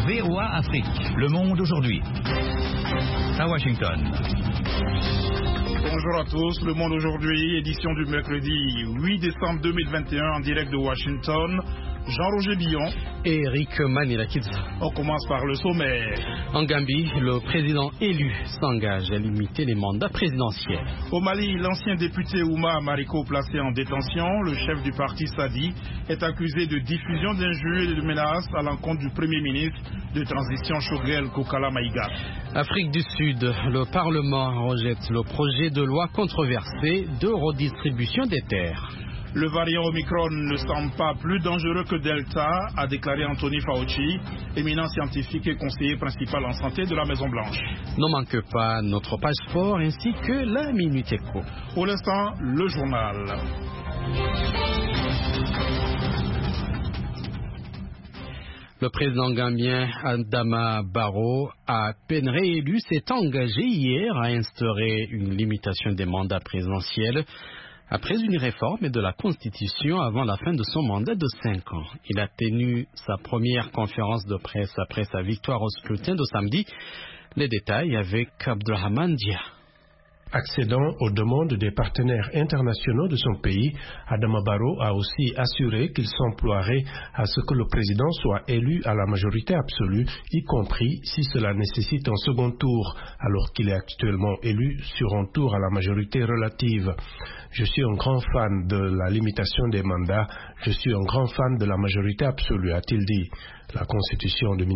VOA Afrique. Le monde aujourd'hui. À Washington. Bonjour à tous, Le Monde aujourd'hui, édition du mercredi 8 décembre 2021 en direct de Washington. Jean-Roger Billon et Eric Manirakis. On commence par le sommaire. En Gambie, le président élu s'engage à limiter les mandats présidentiels. Au Mali, l'ancien député Oumar Mariko placé en détention, le chef du parti Sadi, est accusé de diffusion d'injures et de menaces à l'encontre du premier ministre de transition Choguel Kokala Maïga. Afrique du Sud, le Parlement rejette le projet de loi controversé de redistribution des terres. Le variant Omicron ne semble pas plus dangereux que Delta, a déclaré Anthony Fauci, éminent scientifique et conseiller principal en santé de la Maison-Blanche. Ne manque pas notre page sport ainsi que la Minute Éco. Pour l'instant, le journal. Le président gambien Adama Barrow, à peine réélu, s'est engagé hier à instaurer une limitation des mandats présidentiels après une réforme de la Constitution avant la fin de son mandat de 5 ans. Il a tenu sa première conférence de presse après sa victoire au scrutin de samedi. Les détails avec Abdulrahman Dia. Accédant aux demandes des partenaires internationaux de son pays, Adama Barrow a aussi assuré qu'il s'emploierait à ce que le président soit élu à la majorité absolue, y compris si cela nécessite un second tour, alors qu'il est actuellement élu sur un tour à la majorité relative. Je suis un grand fan de la limitation des mandats, je suis un grand fan de la majorité absolue, a-t-il dit. La Constitution de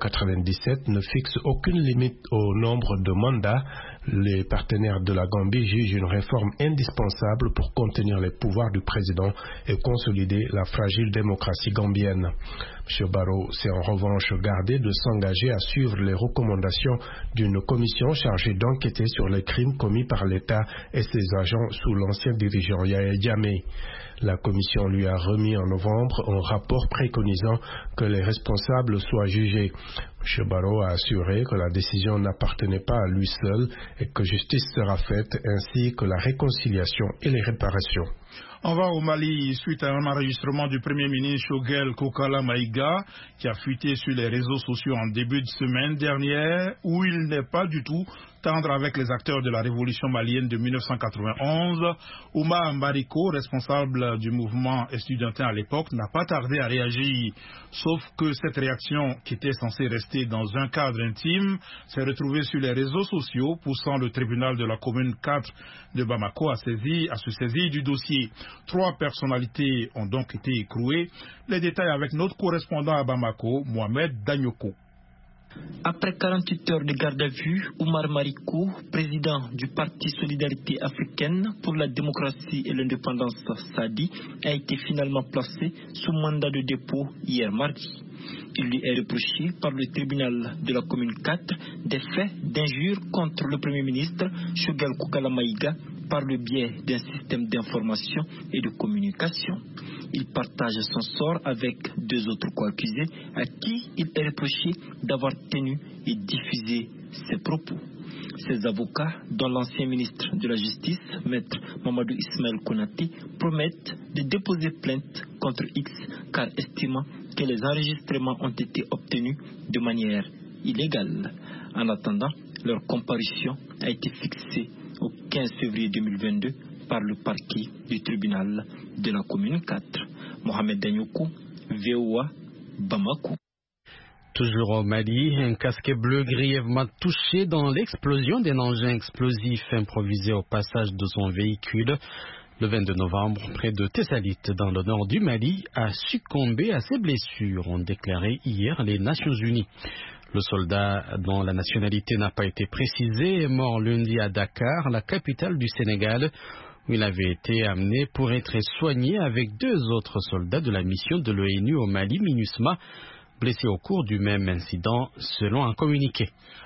1997 ne fixe aucune limite au nombre de mandats. Les partenaires de la Gambie jugent une réforme indispensable pour contenir les pouvoirs du président et consolider la fragile démocratie gambienne. M. Barrow s'est en revanche gardé de s'engager à suivre les recommandations d'une commission chargée d'enquêter sur les crimes commis par l'État et ses agents sous l'ancien dirigeant Yahya Jammeh. La commission lui a remis en novembre un rapport préconisant que les responsables soient jugés. M. Barrow a assuré que la décision n'appartenait pas à lui seul et que justice sera faite ainsi que la réconciliation et les réparations. On va au Mali suite à un enregistrement du Premier ministre Choguel Kokala Maïga qui a fuité sur les réseaux sociaux en début de semaine dernière où il n'est pas du tout tendre avec les acteurs de la révolution malienne de 1991. Oumar Mariko, responsable du mouvement estudiantin à l'époque, n'a pas tardé à réagir. Sauf que cette réaction, qui était censée rester dans un cadre intime, s'est retrouvée sur les réseaux sociaux, poussant le tribunal de la commune 4 de Bamako à se saisir du dossier. 3 personnalités ont donc été écrouées. Les détails avec notre correspondant à Bamako, Mohamed Danyoko. Après 48 heures de garde à vue, Oumar Mariko, président du Parti Solidarité Africaine pour la démocratie et l'indépendance Sadi, a été finalement placé sous mandat de dépôt hier mardi. Il lui est reproché par le tribunal de la commune 4 des faits d'injure contre le Premier ministre Choguel Kokala Maïga par le biais d'un système d'information et de communication. Il partage son sort avec 2 autres co-accusés à qui il est reproché d'avoir tenu et diffusé ses propos. Ses avocats, dont l'ancien ministre de la Justice, Maître Mamadou Ismaël Konaté, promettent de déposer plainte contre X car estimant que les enregistrements ont été obtenus de manière illégale. En attendant, leur comparution a été fixée au 15 février 2022 par le parquet du tribunal de la commune 4. Mohamed Danyoko, VOA, Bamako. Toujours au Mali, un casque bleu grièvement touché dans l'explosion d'un engin explosif improvisé au passage de son véhicule. Le 22 novembre, près de Tessalit, dans le nord du Mali, a succombé à ses blessures, ont déclaré hier les Nations Unies. Le soldat, dont la nationalité n'a pas été précisée, est mort lundi à Dakar, la capitale du Sénégal, où il avait été amené pour être soigné avec 2 autres soldats de la mission de l'ONU au Mali, MINUSMA, blessés au cours du même incident, selon un communiqué.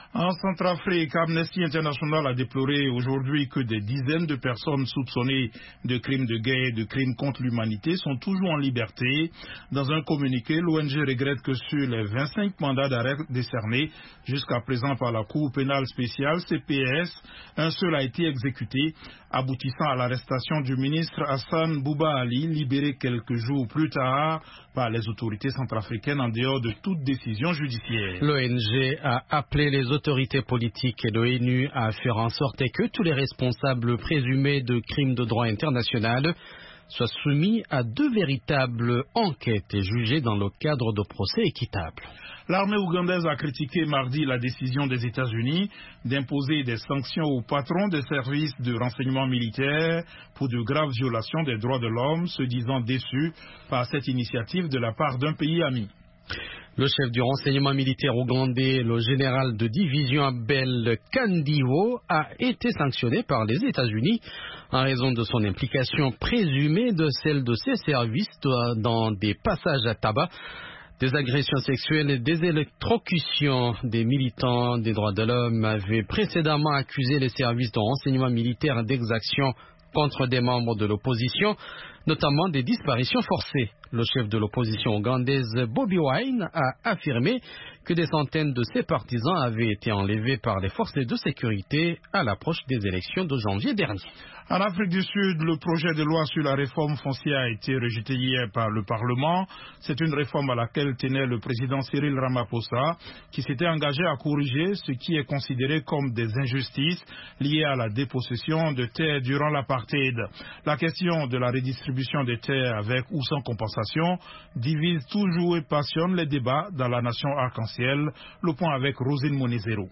En Centrafrique, Amnesty International a déploré aujourd'hui que des dizaines de personnes soupçonnées de crimes de guerre et de crimes contre l'humanité sont toujours en liberté. Dans un communiqué, l'ONG regrette que sur les 25 mandats d'arrêt décernés jusqu'à présent par la Cour pénale spéciale CPS, un seul a été exécuté, aboutissant à l'arrestation du ministre Hassan Bouba Ali, libéré quelques jours plus tard par les autorités centrafricaines en dehors de toute décision judiciaire. L'ONG a appelé les autorités politiques et l'ONU à faire en sorte que tous les responsables présumés de crimes de droit international soient soumis à deux véritables enquêtes et jugés dans le cadre de procès équitables. L'armée ougandaise a critiqué mardi la décision des États-Unis d'imposer des sanctions aux patrons des services de renseignement militaire pour de graves violations des droits de l'homme, se disant déçus par cette initiative de la part d'un pays ami. Le chef du renseignement militaire ougandais, le général de division Abel Kandiho, a été sanctionné par les États-Unis en raison de son implication présumée de celle de ses services dans des passages à tabac, des agressions sexuelles et des électrocutions. Des militants des droits de l'homme avaient précédemment accusé les services de renseignement militaire d'exactions contre des membres de l'opposition, notamment des disparitions forcées. Le chef de l'opposition ougandaise, Bobi Wine, a affirmé que des centaines de ses partisans avaient été enlevés par les forces de sécurité à l'approche des élections de janvier dernier. En Afrique du Sud, le projet de loi sur la réforme foncière a été rejeté hier par le Parlement. C'est une réforme à laquelle tenait le président Cyril Ramaphosa, qui s'était engagé à corriger ce qui est considéré comme des injustices liées à la dépossession de terres durant l'apartheid. La question de la redistribution des terres avec ou sans compensation divise toujours et passionne les débats dans la nation arc-en-ciel. Le point avec Rosine Monezero.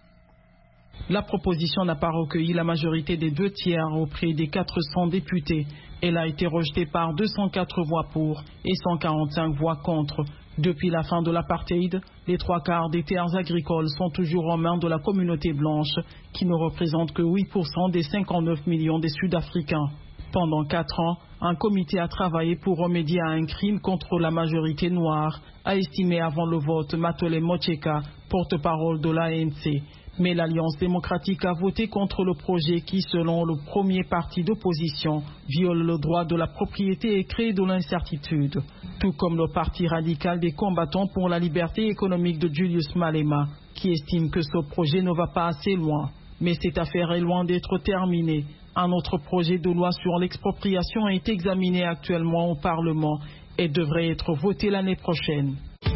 La proposition n'a pas recueilli la majorité des 2/3 auprès des 400 députés. Elle a été rejetée par 204 voix pour et 145 voix contre. Depuis la fin de l'apartheid, les 3/4 des terres agricoles sont toujours en main de la communauté blanche, qui ne représente que 8% des 59 millions des Sud-Africains. Pendant 4 ans, un comité a travaillé pour remédier à un crime contre la majorité noire, a estimé avant le vote Matole Mocheka, porte-parole de l'ANC. Mais l'Alliance démocratique a voté contre le projet qui, selon le premier parti d'opposition, viole le droit de la propriété et crée de l'incertitude. Tout comme le parti radical des combattants pour la liberté économique de Julius Malema, qui estime que ce projet ne va pas assez loin. Mais cette affaire est loin d'être terminée. Un autre projet de loi sur l'expropriation est examiné actuellement au Parlement et devrait être voté l'année prochaine.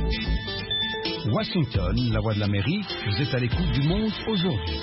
Washington, la voix de l'Amérique, vous êtes à l'écoute du monde aujourd'hui.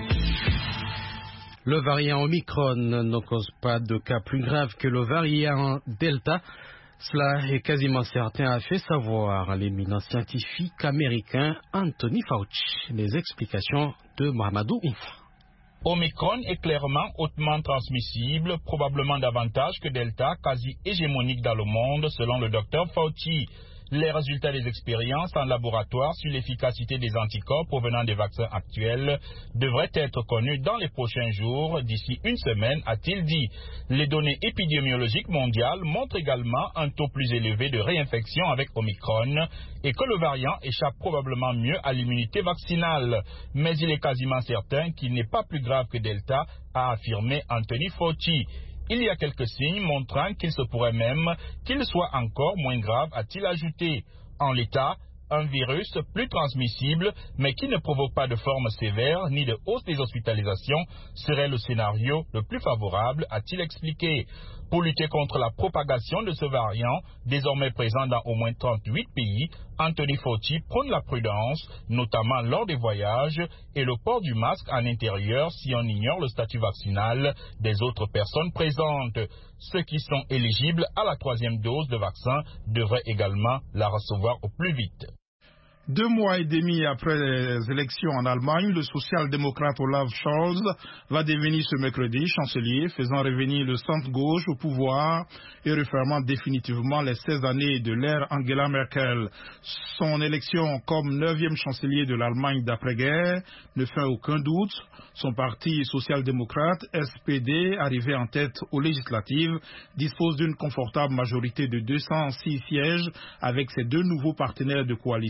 Le variant Omicron ne cause pas de cas plus graves que le variant Delta. Cela est quasiment certain, a fait savoir l'éminent scientifique américain Anthony Fauci. Les explications de Mohamedou Oumfa. Omicron est clairement hautement transmissible, probablement davantage que Delta, quasi hégémonique dans le monde, selon le docteur Fauci. Les résultats des expériences en laboratoire sur l'efficacité des anticorps provenant des vaccins actuels devraient être connus dans les prochains jours, d'ici une semaine, a-t-il dit. Les données épidémiologiques mondiales montrent également un taux plus élevé de réinfection avec Omicron et que le variant échappe probablement mieux à l'immunité vaccinale. Mais il est quasiment certain qu'il n'est pas plus grave que Delta, a affirmé Anthony Fauci. Il y a quelques signes montrant qu'il se pourrait même qu'il soit encore moins grave, a-t-il ajouté. En l'état, un virus plus transmissible, mais qui ne provoque pas de forme sévère ni de hausse des hospitalisations, serait le scénario le plus favorable, a-t-il expliqué. Pour lutter contre la propagation de ce variant, désormais présent dans au moins 38 pays, Anthony Fauci prône la prudence, notamment lors des voyages, et le port du masque en intérieur si on ignore le statut vaccinal des autres personnes présentes. Ceux qui sont éligibles à la 3e dose de vaccin devraient également la recevoir au plus vite. 2 mois et demi après les élections en Allemagne, le social-démocrate Olaf Scholz va devenir ce mercredi chancelier, faisant revenir le centre-gauche au pouvoir et refermant définitivement les 16 années de l'ère Angela Merkel. Son élection comme 9e chancelier de l'Allemagne d'après-guerre ne fait aucun doute. Son parti social-démocrate, SPD, arrivé en tête aux législatives, dispose d'une confortable majorité de 206 sièges avec ses 2 nouveaux partenaires de coalition, les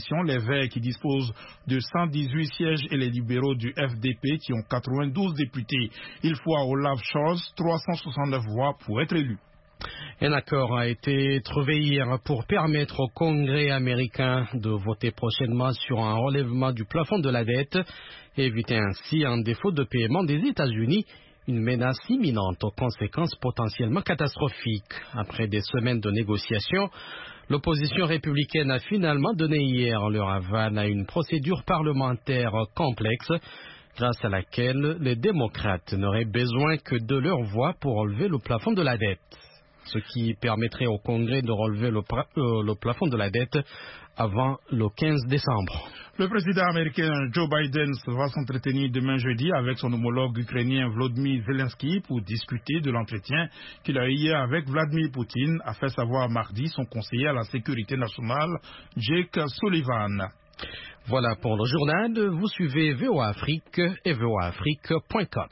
Verts qui disposent de 118 sièges et les libéraux du FDP qui ont 92 députés. Il faut à Olaf Scholz 369 voix pour être élu. Un accord a été trouvé hier pour permettre au Congrès américain de voter prochainement sur un relèvement du plafond de la dette et éviter ainsi un défaut de paiement des États-Unis, une menace imminente aux conséquences potentiellement catastrophiques. Après des semaines de négociations, l'opposition républicaine a finalement donné hier leur aval à une procédure parlementaire complexe, grâce à laquelle les démocrates n'auraient besoin que de leur voix pour relever le plafond de la dette, ce qui permettrait au Congrès de relever le plafond de la dette avant le 15 décembre. Le président américain Joe Biden va s'entretenir demain jeudi avec son homologue ukrainien Volodymyr Zelensky pour discuter de l'entretien qu'il a eu hier avec Vladimir Poutine, a fait savoir mardi son conseiller à la sécurité nationale, Jake Sullivan. Voilà pour le journal. Vous suivez VOA Afrique et voaafrique.com.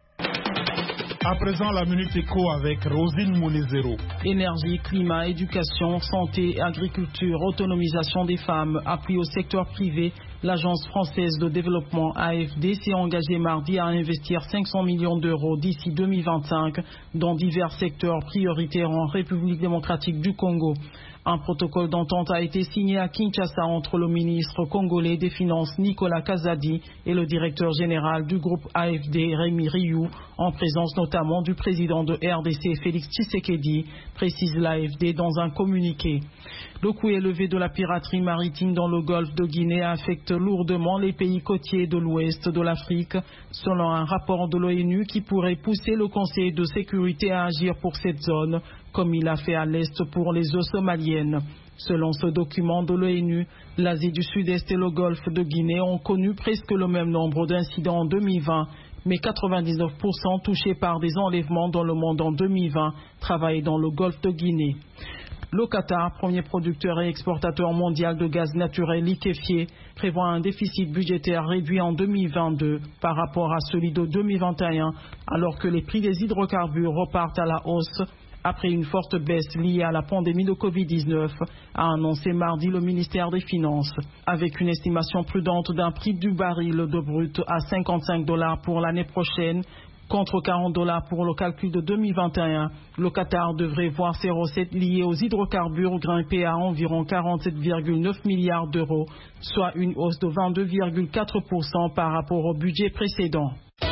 À présent, la Minute Éco avec Rosine Mounezero. Énergie, climat, éducation, santé, agriculture, autonomisation des femmes, appui au secteur privé. L'Agence française de développement AFD s'est engagée mardi à investir 500 millions d'euros d'ici 2025 dans divers secteurs prioritaires en République démocratique du Congo. Un protocole d'entente a été signé à Kinshasa entre le ministre congolais des Finances Nicolas Kazadi et le directeur général du groupe AFD Rémi Rioux, en présence notamment du président de RDC Félix Tshisekedi, précise l'AFD dans un communiqué. Le coût élevé de la piraterie maritime dans le golfe de Guinée affecte lourdement les pays côtiers de l'ouest de l'Afrique, selon un rapport de l'ONU qui pourrait pousser le Conseil de sécurité à agir pour cette zone, comme il a fait à l'est pour les eaux somaliennes. Selon ce document de l'ONU, l'Asie du Sud-Est et le golfe de Guinée ont connu presque le même nombre d'incidents en 2020, mais 99% touchés par des enlèvements dans le monde en 2020 travaillent dans le golfe de Guinée. Le Qatar, premier producteur et exportateur mondial de gaz naturel liquéfié, prévoit un déficit budgétaire réduit en 2022 par rapport à celui de 2021, alors que les prix des hydrocarbures repartent à la hausse après une forte baisse liée à la pandémie de Covid-19, a annoncé mardi le ministère des Finances. Avec une estimation prudente d'un prix du baril de brut à $55 pour l'année prochaine, contre $40 pour le calcul de 2021, le Qatar devrait voir ses recettes liées aux hydrocarbures grimper à environ 47,9 milliards d'euros, soit une hausse de 22,4% par rapport au budget précédent.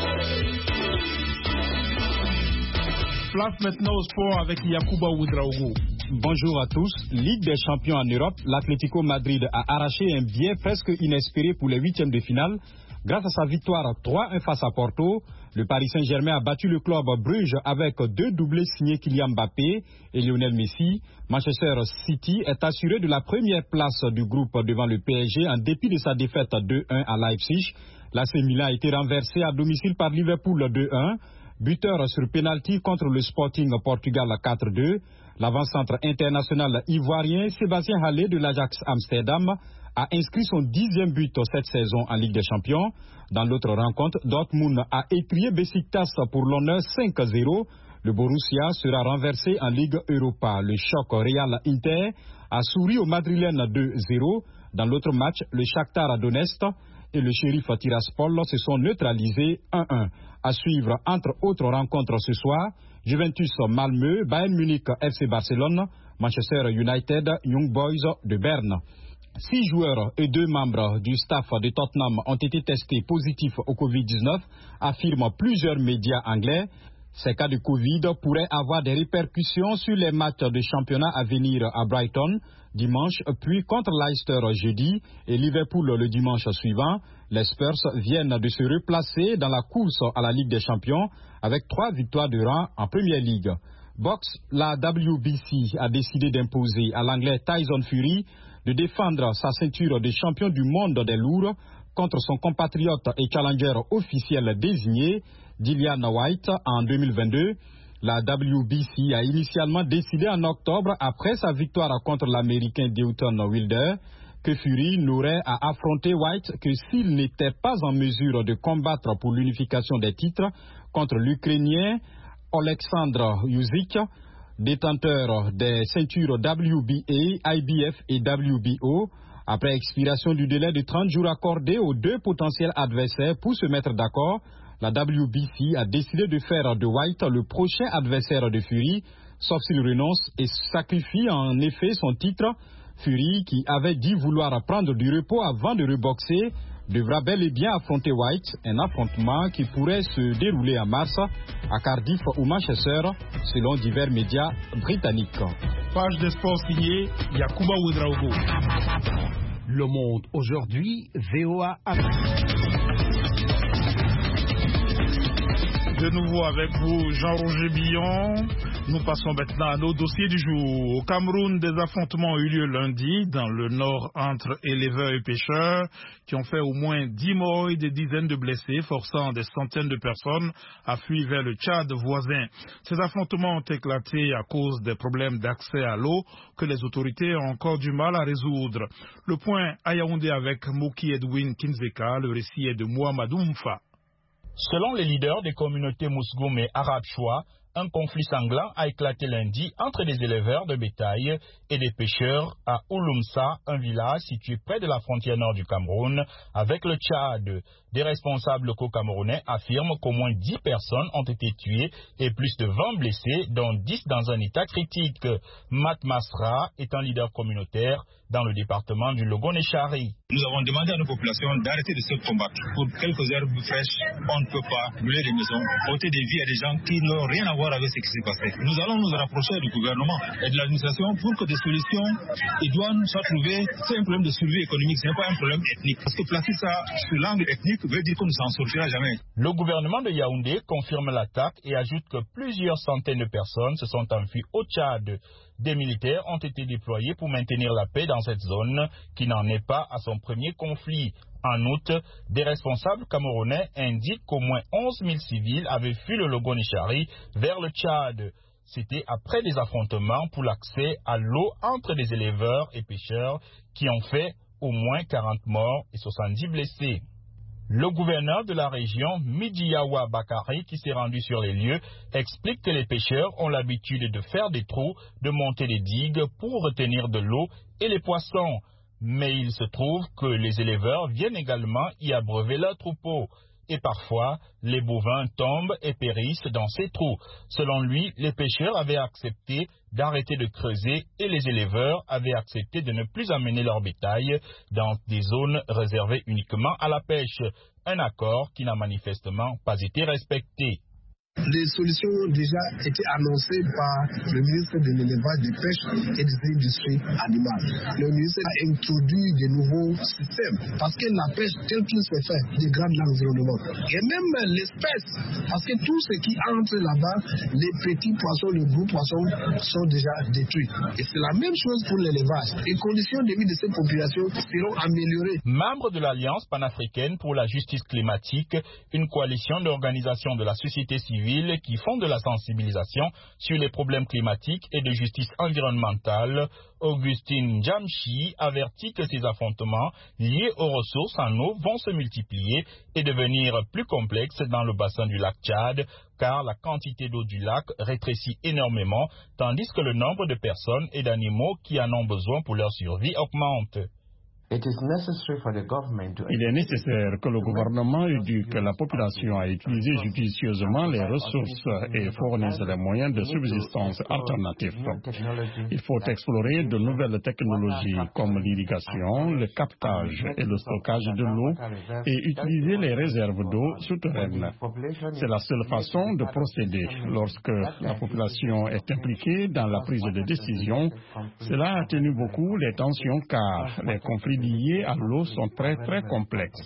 Place maintenant au sport avec Yacouba Ouedraogo. Bonjour à tous. Ligue des champions en Europe, l'Atlético Madrid a arraché un billet presque inespéré pour les huitièmes de finale. Grâce à sa victoire 3-1 face à Porto, le Paris Saint-Germain a battu le club Bruges avec 2 doublés signés Kylian Mbappé et Lionel Messi. Manchester City est assuré de la première place du groupe devant le PSG en dépit de sa défaite 2-1 à Leipzig. L'AC Milan a été renversé à domicile par Liverpool 2-1. Buteur sur pénalty contre le Sporting Portugal 4-2. L'avant-centre international ivoirien Sébastien Haller de l'Ajax Amsterdam a inscrit son 10e but cette saison en Ligue des Champions. Dans l'autre rencontre, Dortmund a étrié Besiktas pour l'honneur 5-0. Le Borussia sera renversé en Ligue Europa. Le choc Real-Inter a souri au Madrilène 2-0. Dans l'autre match, le Shakhtar Donetsk et le Sheriff Tiraspol se sont neutralisés 1-1. À suivre, entre autres rencontres ce soir, Juventus Malmö, Bayern Munich FC Barcelone, Manchester United, Young Boys de Berne. 6 joueurs et 2 membres du staff de Tottenham ont été testés positifs au Covid-19, affirment plusieurs médias anglais. Ces cas de Covid pourraient avoir des répercussions sur les matchs de championnat à venir à Brighton dimanche, puis contre Leicester jeudi et Liverpool le dimanche suivant. Les Spurs viennent de se replacer dans la course à la Ligue des Champions avec 3 victoires de rang en Premier League. Boxe, la WBC a décidé d'imposer à l'anglais Tyson Fury de défendre sa ceinture de champion du monde des lourds contre son compatriote et challenger officiel désigné, Dillian Whyte, en 2022. La WBC a initialement décidé en octobre, après sa victoire contre l'Américain Deontay Wilder, que Fury n'aurait à affronter Whyte que s'il n'était pas en mesure de combattre pour l'unification des titres contre l'Ukrainien Oleksandr Usyk, détenteur des ceintures WBA, IBF et WBO. Après expiration du délai de 30 jours accordé aux deux potentiels adversaires pour se mettre d'accord, la WBC a décidé de faire de White le prochain adversaire de Fury, sauf s'il renonce et sacrifie en effet son titre. Fury, qui avait dit vouloir prendre du repos avant de reboxer, devra bel et bien affronter White, un affrontement qui pourrait se dérouler en mars à Cardiff ou Manchester, selon divers médias britanniques. Page des sports signée Yacouba Ouedraogo. Le Monde aujourd'hui, VOA De nouveau avec vous, Jean-Roger Billon. Nous passons maintenant à nos dossiers du jour. Au Cameroun, des affrontements ont eu lieu lundi dans le nord entre éleveurs et pêcheurs qui ont fait au moins 10 morts et des dizaines de blessés, forçant des centaines de personnes à fuir vers le Tchad voisin. Ces affrontements ont éclaté à cause des problèmes d'accès à l'eau que les autorités ont encore du mal à résoudre. Le point à Yaoundé avec Moki Edwin Kinzeka, le récit est de Mohamedou Mfa. Selon les leaders des communautés Mousgoum et Arabes Choua, un conflit sanglant a éclaté lundi entre des éleveurs de bétail et des pêcheurs à Ouloumsa, un village situé près de la frontière nord du Cameroun avec le Tchad. Des responsables locaux camerounais affirment qu'au moins 10 personnes ont été tuées et plus de 20 blessés, dont 10 dans un état critique. Mat Masra est un leader communautaire dans le département du Logoné-Chari. Nous avons demandé à nos populations d'arrêter de se combattre. Pour quelques herbes fraîches, on ne peut pas brûler des maisons, ôter des vies à des gens qui n'ont rien à voir avec ce qui s'est passé. Nous allons nous rapprocher du gouvernement et de l'administration pour que des solutions idoines soient trouvées. C'est un problème de survie économique, ce n'est pas un problème ethnique. Parce que placer ça sur l'angle ethnique veut dire qu'on ne s'en sortira jamais. Le gouvernement de Yaoundé confirme l'attaque et ajoute que plusieurs centaines de personnes se sont enfuies au Tchad. Des militaires ont été déployés pour maintenir la paix dans cette zone qui n'en est pas à son premier conflit. En outre, des responsables camerounais indiquent qu'au moins 11 000 civils avaient fui le Logoné-Chari vers le Tchad. C'était après des affrontements pour l'accès à l'eau entre des éleveurs et pêcheurs qui ont fait au moins 40 morts et 70 blessés. Le gouverneur de la région, Midiawa Bakari, qui s'est rendu sur les lieux, explique que les pêcheurs ont l'habitude de faire des trous, de monter des digues pour retenir de l'eau et les poissons. Mais il se trouve que les éleveurs viennent également y abreuver leurs troupeaux. Et parfois, les bovins tombent et périssent dans ces trous. Selon lui, les pêcheurs avaient accepté d'arrêter de creuser et les éleveurs avaient accepté de ne plus amener leur bétail dans des zones réservées uniquement à la pêche. Un accord qui n'a manifestement pas été respecté. Les solutions ont déjà été annoncées par le ministre de l'élevage, des pêches et des industries animales. Le ministre a introduit de nouveaux systèmes parce que la pêche, telle qu'il se fait, dégrade l'environnement. Et même l'espèce, parce que tout ce qui entre là-bas, les petits poissons, les gros poissons sont déjà détruits. Et c'est la même chose pour l'élevage. Les conditions de vie de ces populations seront améliorées. Membre de l'Alliance panafricaine pour la justice climatique, une coalition d'organisations de la société civile qui font de la sensibilisation sur les problèmes climatiques et de justice environnementale, Augustine Jamchi avertit que ces affrontements liés aux ressources en eau vont se multiplier et devenir plus complexes dans le bassin du lac Tchad, car la quantité d'eau du lac rétrécit énormément, tandis que le nombre de personnes et d'animaux qui en ont besoin pour leur survie augmente. Il est nécessaire que le gouvernement éduque la population à utiliser judicieusement les ressources et fournisse les moyens de subsistance alternatifs. Il faut explorer de nouvelles technologies comme l'irrigation, le captage et le stockage de l'eau et utiliser les réserves d'eau souterraines. C'est la seule façon de procéder. Lorsque la population est impliquée dans la prise de décision, cela atténue beaucoup les tensions car les conflits liés à l'eau sont très complexes.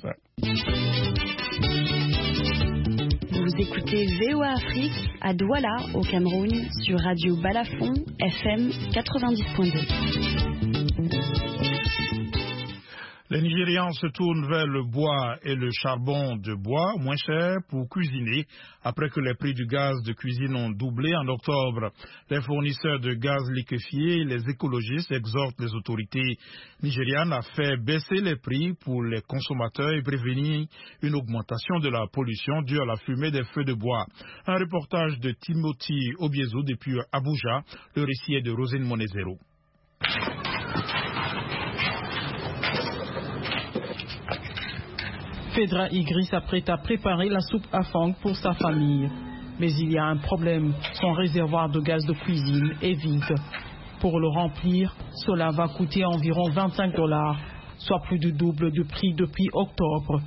Vous écoutez VOA Afrique à Douala au Cameroun sur Radio Balafon FM 90.2. Les Nigérians se tournent vers le bois et le charbon de bois, moins cher pour cuisiner, après que les prix du gaz de cuisine ont doublé en octobre. Les fournisseurs de gaz liquéfié et les écologistes exhortent les autorités nigérianes à faire baisser les prix pour les consommateurs et prévenir une augmentation de la pollution due à la fumée des feux de bois. Un reportage de Timothy Obiezo depuis Abuja, le récit est de Rosine Monezero. Phédra Igri s'apprête à préparer la soupe afang pour sa famille. Mais il y a un problème, son réservoir de gaz de cuisine est vide. Pour le remplir, cela va coûter environ $25, soit plus du double du prix depuis octobre.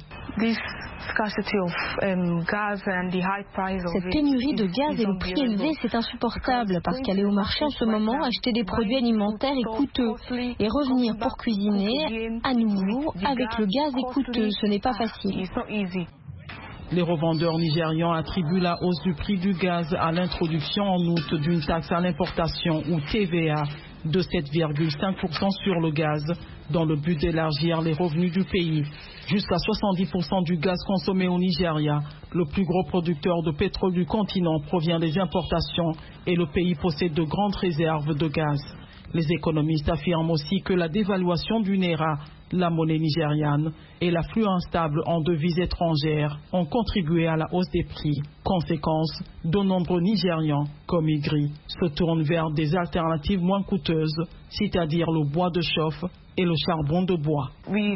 Cette pénurie de gaz et le prix élevé, c'est insupportable parce qu'aller au marché en ce moment, acheter des produits alimentaires est coûteux. Et revenir pour cuisiner à nouveau avec le gaz est coûteux, ce n'est pas facile. Les revendeurs nigérians attribuent la hausse du prix du gaz à l'introduction en août d'une taxe à l'importation ou TVA de 7,5% sur le gaz dans le but d'élargir les revenus du pays. Jusqu'à 70% du gaz consommé au Nigeria, le plus gros producteur de pétrole du continent, provient des importations et le pays possède de grandes réserves de gaz. Les économistes affirment aussi que la dévaluation du Naira, la monnaie nigériane, et l'afflux instable en devises étrangères ont contribué à la hausse des prix. Conséquence, de nombreux Nigérians, comme Igri, se tournent vers des alternatives moins coûteuses, c'est-à-dire le bois de chauffe et le charbon de bois.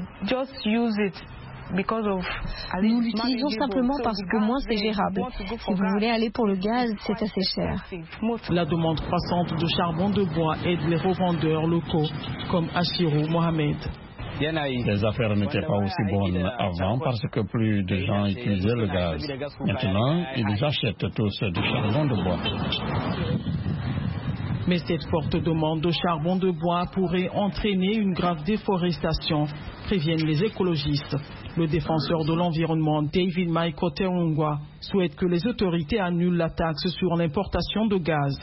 Nous l'utilisons simplement parce qu'au moins c'est gérable. Si vous voulez aller pour le gaz, c'est assez cher. La demande croissante de charbon de bois aide les revendeurs locaux, comme Ashirou Mohamed. Les affaires n'étaient pas aussi bonnes avant parce que plus de gens utilisaient le gaz. Maintenant, ils achètent tous du charbon de bois. Mais cette forte demande de charbon de bois pourrait entraîner une grave déforestation, préviennent les écologistes. Le défenseur de l'environnement David Maikoteungwa souhaite que les autorités annulent la taxe sur l'importation de gaz.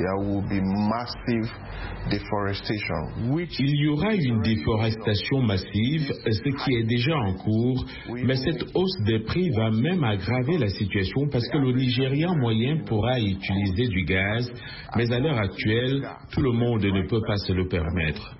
Il y aura une déforestation massive, ce qui est déjà en cours, mais cette hausse des prix va même aggraver la situation parce que le Nigérian moyen pourra utiliser du gaz, mais à l'heure actuelle, tout le monde ne peut pas se le permettre.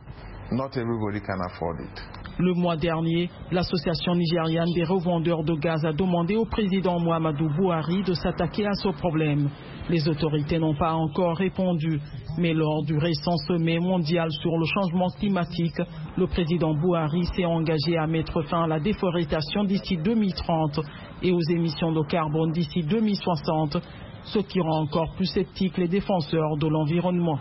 Le mois dernier, l'association nigériane des revendeurs de gaz a demandé au président Muhammadu Buhari de s'attaquer à ce problème. Les autorités n'ont pas encore répondu, mais lors du récent sommet mondial sur le changement climatique, le président Buhari s'est engagé à mettre fin à la déforestation d'ici 2030 et aux émissions de carbone d'ici 2060, ce qui rend encore plus sceptiques les défenseurs de l'environnement.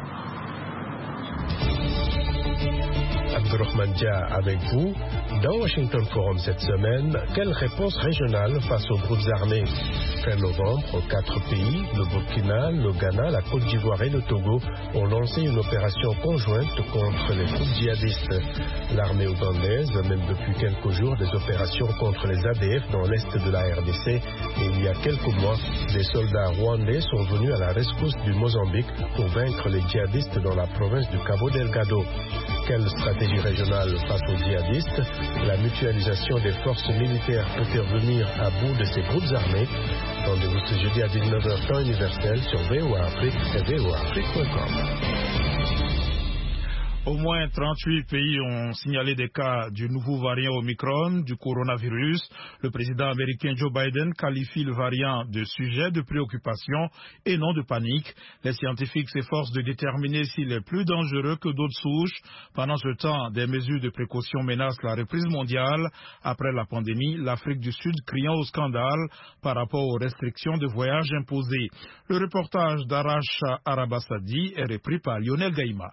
Abdurrahman Dia avec vous. Dans Washington Forum cette semaine, quelle réponse régionale face aux groupes armés? Fin novembre, 4 pays, le Burkina, le Ghana, la Côte d'Ivoire et le Togo, ont lancé une opération conjointe contre les groupes djihadistes. L'armée ougandaise mène depuis quelques jours des opérations contre les ADF dans l'est de la RDC et il y a quelques mois, des soldats rwandais sont venus à la rescousse du Mozambique pour vaincre les djihadistes dans la province du Cabo Delgado. Quelle stratégie régionale face aux djihadistes? La mutualisation des forces militaires peut-elle venir à bout de ces groupes armés? Rendez-vous ce jeudi à 19h temps universel sur VOA Afrique et voaafrique.com. Au moins 38 pays ont signalé des cas du nouveau variant Omicron du coronavirus. Le président américain Joe Biden qualifie le variant de sujet de préoccupation et non de panique. Les scientifiques s'efforcent de déterminer s'il est plus dangereux que d'autres souches. Pendant ce temps, des mesures de précaution menacent la reprise mondiale. Après la pandémie, l'Afrique du Sud criant au scandale par rapport aux restrictions de voyage imposées. Le reportage d'Arash Arabasadi est repris par Lionel Gaïma.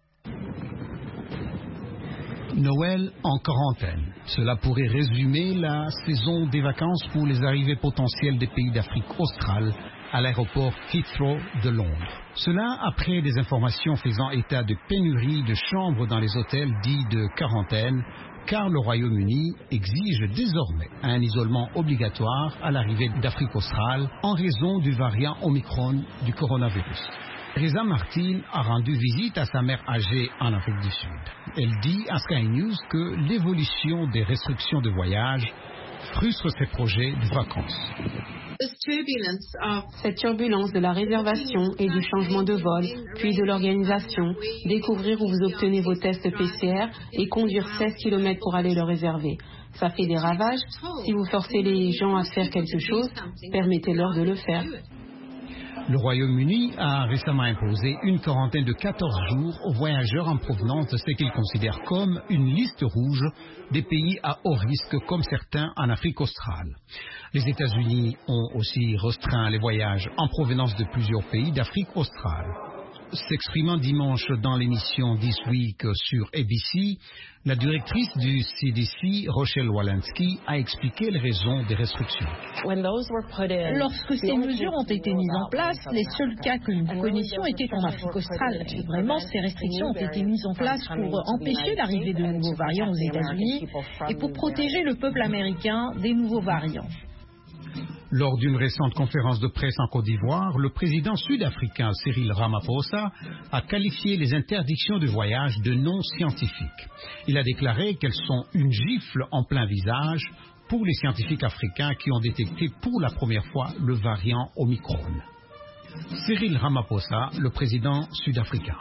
Noël en quarantaine. Cela pourrait résumer la saison des vacances pour les arrivées potentielles des pays d'Afrique australe à l'aéroport Heathrow de Londres. Cela après des informations faisant état de pénurie de chambres dans les hôtels dits de quarantaine, car le Royaume-Uni exige désormais un isolement obligatoire à l'arrivée d'Afrique australe en raison du variant Omicron du coronavirus. Reza Martin a rendu visite à sa mère âgée en Afrique du Sud. Elle dit à Sky News que l'évolution des restrictions de voyage frustre ses projets de vacances. Cette turbulence de la réservation et du changement de vol, puis de l'organisation, découvrir où vous obtenez vos tests PCR et conduire 16 km pour aller le réserver. Ça fait des ravages. Si vous forcez les gens à faire quelque chose, permettez-leur de le faire. Le Royaume-Uni a récemment imposé une quarantaine de 14 jours aux voyageurs en provenance de ce qu'il considère comme une liste rouge des pays à haut risque, comme certains en Afrique australe. Les États-Unis ont aussi restreint les voyages en provenance de plusieurs pays d'Afrique australe. S'exprimant dimanche dans l'émission This Week sur ABC, la directrice du CDC, Rochelle Walensky, a expliqué les raisons des restrictions. Lorsque ces mesures ont été mises en place, les seuls cas que nous connaissions étaient en Afrique australe. Vraiment, ces restrictions ont été mises en place pour empêcher l'arrivée de nouveaux variants aux États-Unis et pour protéger le peuple américain des nouveaux variants. Lors d'une récente conférence de presse en Côte d'Ivoire, le président sud-africain Cyril Ramaphosa a qualifié les interdictions de voyage de non scientifiques. Il a déclaré qu'elles sont une gifle en plein visage pour les scientifiques africains qui ont détecté pour la première fois le variant Omicron. Cyril Ramaphosa, le président sud-africain.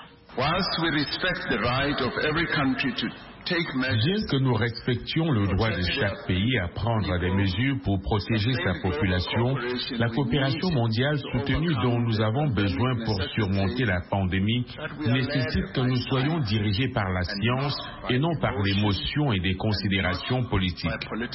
Bien que nous respections le droit de chaque pays à prendre des mesures pour protéger sa population, la coopération mondiale soutenue dont nous avons besoin pour surmonter la pandémie nécessite que nous soyons dirigés par la science et non par l'émotion et des considérations politiques.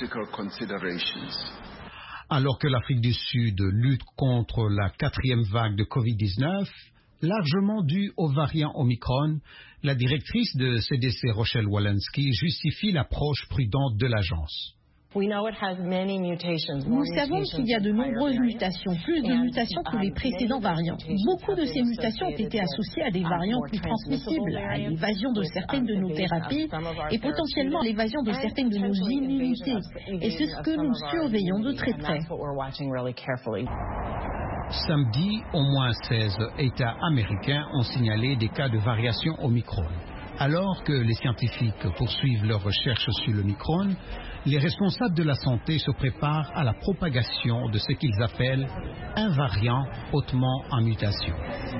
Alors que l'Afrique du Sud lutte contre la 4e vague de Covid-19, largement due au variant Omicron, la directrice de CDC Rochelle Walensky justifie l'approche prudente de l'agence. Nous savons qu'il y a de nombreuses mutations, plus de mutations que les précédents variants. Beaucoup de ces mutations ont été associées à des variants plus transmissibles, à l'évasion de certaines de nos thérapies et potentiellement à l'évasion de certaines de nos immunités. Et c'est ce que nous surveillons de très près. Samedi, au moins 16 États américains ont signalé des cas de variation Omicron. Alors que les scientifiques poursuivent leurs recherches sur l'Omicron, les responsables de la santé se préparent à la propagation de ce qu'ils appellent un variant hautement en mutation.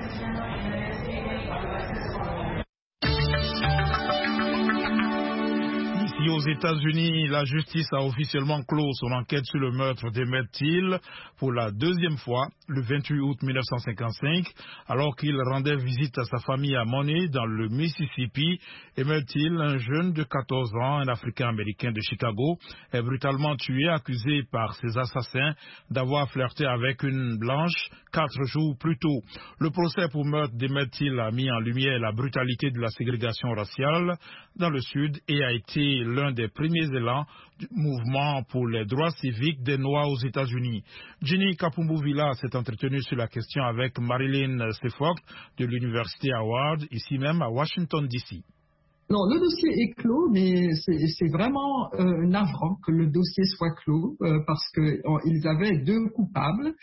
Ici aux États-Unis, la justice a officiellement clos son enquête sur le meurtre d'Emmett Till pour la deuxième fois, le 28 août 1955, alors qu'il rendait visite à sa famille à Money, dans le Mississippi. Emmett Till, un jeune de 14 ans, un Africain-Américain de Chicago, est brutalement tué, accusé par ses assassins d'avoir flirté avec une blanche 4 jours plus tôt. Le procès pour meurtre d'Emmett Till a mis en lumière la brutalité de la ségrégation raciale dans le Sud et a été l'un des premiers élans du mouvement pour les droits civiques des Noirs aux États-Unis. Jenny Kapumbu-Villa s'est entretenue sur la question avec Marilyn Sefock de l'Université Howard, ici même à Washington, D.C. Non, le dossier est clos, mais c'est vraiment navrant que le dossier soit clos parce qu'ils avaient 2 coupables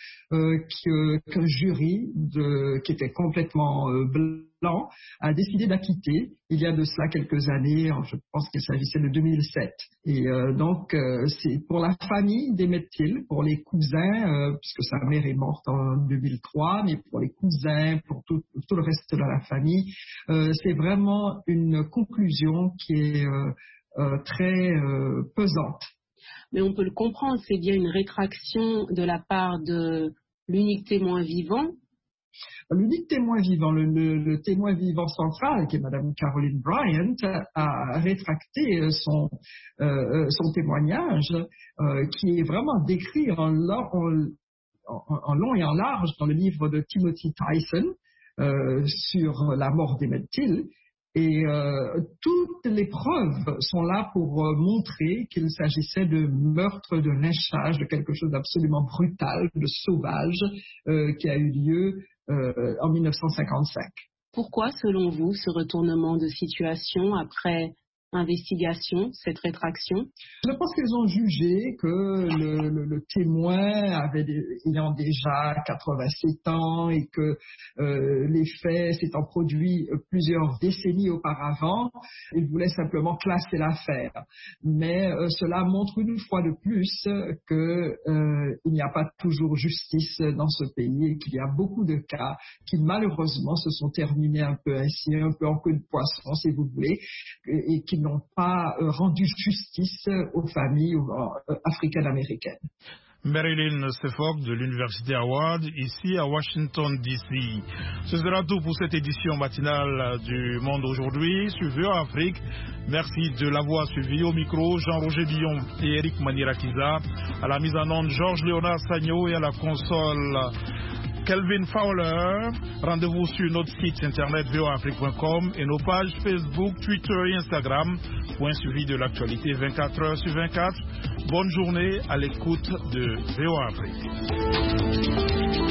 qu'un jury qui était complètement blanc a décidé d'acquitter il y a de cela quelques années. Je pense qu'il s'agissait de 2007. Et donc, c'est pour la famille d'Emmett Till, pour les cousins, puisque sa mère est morte en 2003, mais pour les cousins, pour tout le reste de la famille, c'est vraiment une conclusion qui est très pesante. Mais on peut le comprendre, c'est bien une rétraction de la part de l'unique témoin vivant. L'unique témoin vivant, le témoin vivant central, qui est Mme Caroline Bryant, a rétracté son témoignage, qui est vraiment décrit en long et en large dans le livre de Timothy Tyson sur la mort d'Emmett Till. Et toutes les preuves sont là pour montrer qu'il s'agissait de meurtre, de lynchage, de quelque chose d'absolument brutal, de sauvage, qui a eu lieu en 1955. Pourquoi, selon vous, ce retournement de situation après investigation, cette rétraction? Je pense qu'ils ont jugé que le témoin ayant déjà 87 ans et que les faits s'étant produits plusieurs décennies auparavant, ils voulaient simplement classer l'affaire. Mais cela montre une fois de plus qu'il n'y a pas toujours justice dans ce pays et qu'il y a beaucoup de cas qui malheureusement se sont terminés un peu ainsi, un peu en queue de poisson si vous voulez, et qui n'ont pas rendu justice aux familles africaines-américaines. Marilyn Sefok de l'Université Howard, ici à Washington, D.C. Ce sera tout pour cette édition matinale du Monde aujourd'hui sur VOA Afrique. Merci de l'avoir suivi. Au micro, Jean-Roger Billon et Eric Manirakiza. À la mise en onde, Georges-Léonard Sagno et à la console, Kelvin Fowler. Rendez-vous sur notre site internet voaafrique.com et nos pages Facebook, Twitter et Instagram pour un suivi de l'actualité 24 heures sur 24. Bonne journée à l'écoute de VOA Afrique.